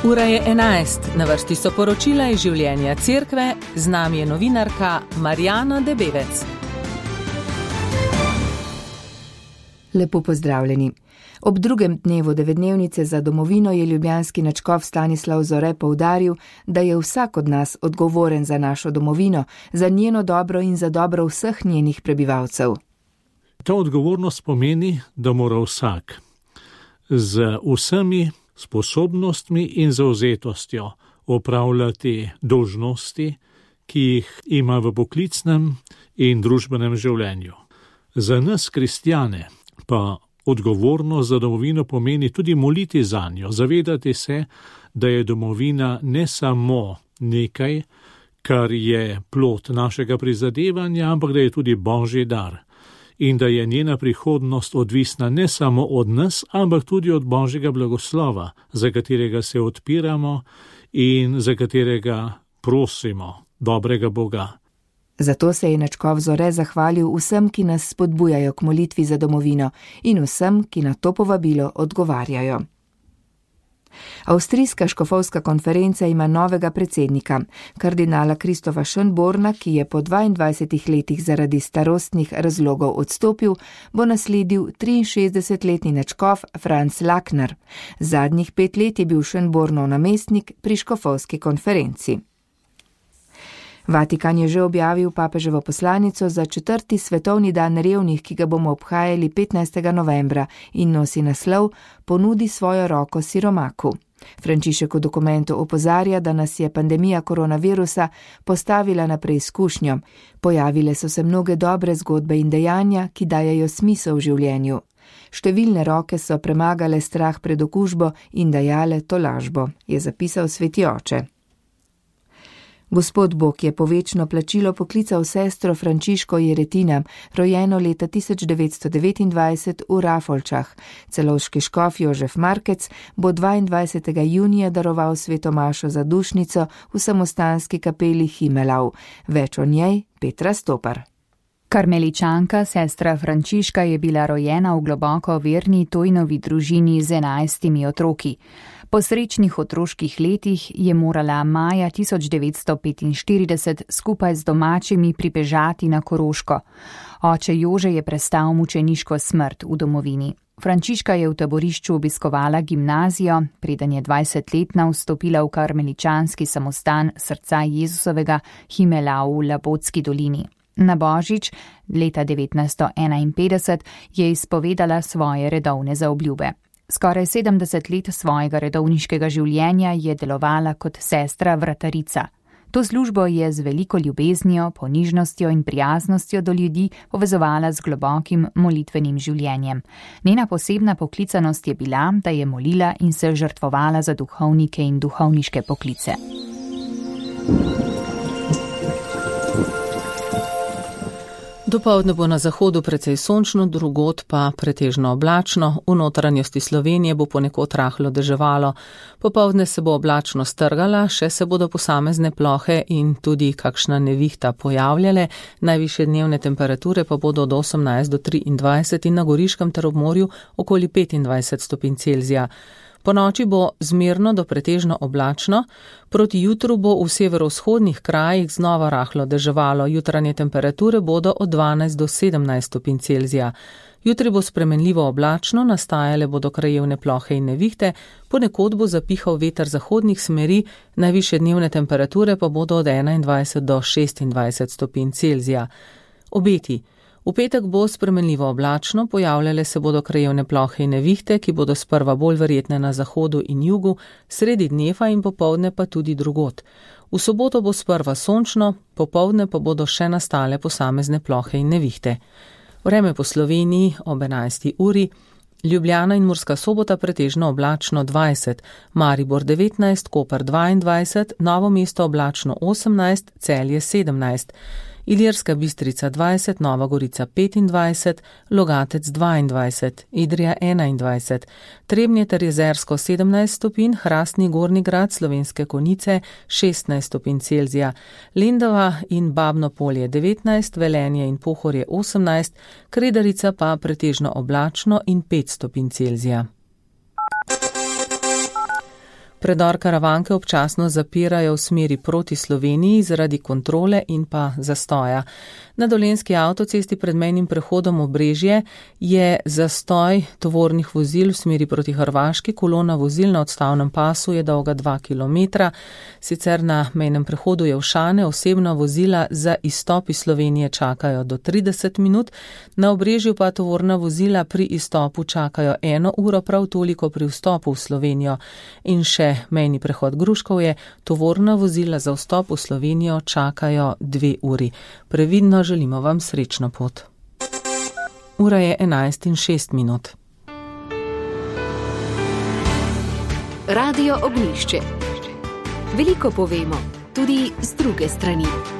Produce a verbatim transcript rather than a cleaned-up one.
Ura je enajst, na vrsti so poročila iz življenja cerkve, z nami je novinarka Marjana Debevec. Lepo pozdravljeni. Ob drugem dnevu devetdnevnice za domovino je ljubljanski nadškof Stanislav Zore poudaril, da je vsak od nas odgovoren za našo domovino, za njeno dobro in za dobro vseh njenih prebivalcev. Ta odgovornost pomeni, da mora vsak z vsemi sposobnostmi in zavzetostjo opravljati dolžnosti, ki jih ima v poklicnem in družbenem življenju. Za nas, kristjane, pa odgovornost za domovino pomeni tudi moliti zanjo, zavedati se, da je domovina ne samo nekaj, kar je plod našega prizadevanja, ampak da je tudi Božji dar in da je njena prihodnost odvisna ne samo od nas, ampak tudi od Božjega blagoslova, za katerega se odpiramo in za katerega prosimo dobrega Boga. Zato se je nadškof Zore zahvalil vsem, ki nas spodbujajo k molitvi za domovino in vsem, ki na to povabilo odgovarjajo. Avstrijska škofovska konferenca ima novega predsednika, kardinala Kristofa Schönborna, ki je po dvaindvajsetih letih zaradi starostnih razlogov odstopil, bo nasledil triinšestdesetletni nadškof Franz Lakner. Zadnjih pet let je bil Schönbornov namestnik pri škofovski konferenci. Vatikan je že objavil papeževo poslanico za četrti svetovni dan revnih, ki ga bomo obhajali petnajstega novembra in nosi naslov Ponudi svojo roko siromaku. Frančišek v dokumentu opozarja, da nas je pandemija koronavirusa postavila na preizkušnjo. Pojavile so se mnoge dobre zgodbe in dejanja, ki dajejo smisel v življenju. Številne roke so premagale strah pred okužbo in dajale tolažbo, je zapisal sveti oče. Gospod Bog je po večno plačilo poklical sestro Frančiško Jeretina, rojeno leta tisoč devetsto devetindvajset v Rafolčah. Celovški škof Jožef Markec bo dvaindvajsetega junija daroval sveto mašo za dušnico v samostanski kapeli Himmelau. Več o njej Petra Stopar. Karmeličanka, sestra Frančiška, je bila rojena v globoko verni Tojnovi družini z enajstimi otroki. Po srečnih otroških letih je morala maja tisoč devetsto petinštirideset skupaj z domačimi pribežati na Koroško. Oče Jože je prestal mučeniško smrt v domovini. Frančiška je v taborišču obiskovala gimnazijo, preden je dvajsetletna vstopila v karmeličanski samostan srca Jezusovega Himmelau v Labotski dolini. Na Božič leta devetnajststo enainpetdeset je izpovedala svoje redovne zaobljube. Skoraj sedemdeset let svojega redovniškega življenja je delovala kot sestra vratarica. To službo je z veliko ljubeznijo, ponižnostjo in prijaznostjo do ljudi povezovala z globokim molitvenim življenjem. Njena posebna poklicanost je bila, da je molila in se žrtvovala za duhovnike in duhovniške poklice. Dopoldne bo na zahodu precej sončno, drugod pa pretežno oblačno, v notranjosti Slovenije bo ponekod rahlo deževalo. Popoldne se bo oblačno strgala, še se bodo posamezne plohe in tudi kakšna nevihta pojavljale, najvišje dnevne temperature pa bodo od osemnajst do triindvajset in na Goriškem ter ob morju okoli petindvajset stopinj Celzija. Po noči bo zmerno do pretežno oblačno, proti jutru bo v severovzhodnih krajih znova rahlo deževalo, jutranje temperature bodo od dvanajst do sedemnajst stopinj Celzija. Jutri bo spremenljivo oblačno, nastajale bodo krajevne plohe in nevihte, ponekod bo zapihal veter zahodnih smeri, najvišje dnevne temperature pa bodo od enaindvajset do šestindvajset stopinj Celzija. Obeti. V petek bo spremenljivo oblačno, pojavljale se bodo krajevne plohe in nevihte, ki bodo sprva bolj verjetne na zahodu in jugu, sredi dneva in popoldne pa tudi drugod. V soboto bo sprva sončno, popoldne pa bodo še nastale posamezne plohe in nevihte. Vreme po Sloveniji ob enajsti uri, Ljubljana in Murska Sobota pretežno oblačno dvajset, Maribor devetnajst, Koper dvaindvajset, Novo mesto oblačno osemnajst, Celje sedemnajst. Ilirska Bistrica dvajset, Nova Gorica petindvajset, Logatec dvaindvajset, Idrija enaindvajset, Trebnje ter Jezersko sedemnajst stopinj, Hrastni Gornji Grad, Slovenske Konjice šestnajst stopinj Celzija, Lendava in Babno Polje devetnajst, Velenje in Pohorje osemnajst, Kredarica pa pretežno oblačno in pet stopinj Celzija. Predor Karavanke občasno zapirajo v smeri proti Sloveniji zaradi kontrole in pa zastoja. Na dolenjski avtocesti pred mejnim prehodom Obrežje je zastoj tovornih vozil v smeri proti Hrvaški, kolona vozil na odstavnem pasu je dolga dva kilometra. Sicer na mejnem prehodu Jelšane osebna vozila za izstop iz Slovenije čakajo do trideset minut, na Obrežju pa tovorna vozila pri izstopu čakajo eno uro, prav toliko pri vstopu v Slovenijo. In še mejni prehod Gruškovje, tovorna vozila za vstop v Slovenijo čakajo dve uri. Previdno želimo vam srečno pot. Ura je enajst in šest minut. Radio Ognjišče. Veliko povemo, tudi z druge strani.